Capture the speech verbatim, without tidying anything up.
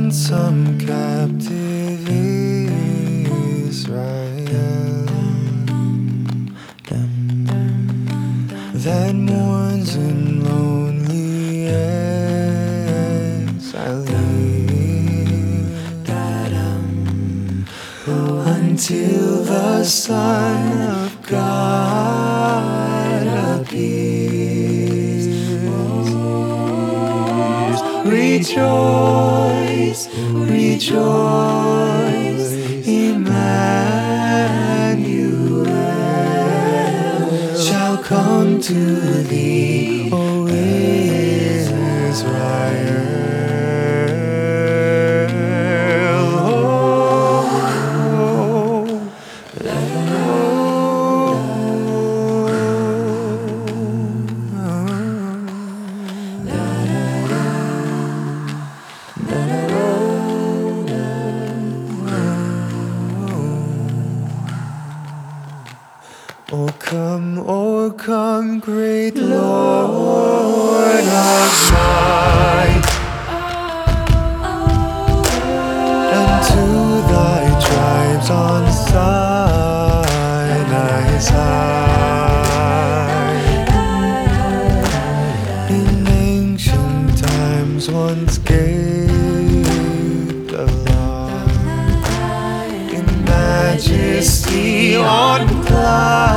ransom captive Israel that mourns in lonely exile until the Son of God appears. Rejoice, rejoice, Emmanuel shall come to thee, O Israel. O come, O come, great Lord of might, unto thy tribes on Sinai's high. In ancient times once gave the law, in majesty on clouds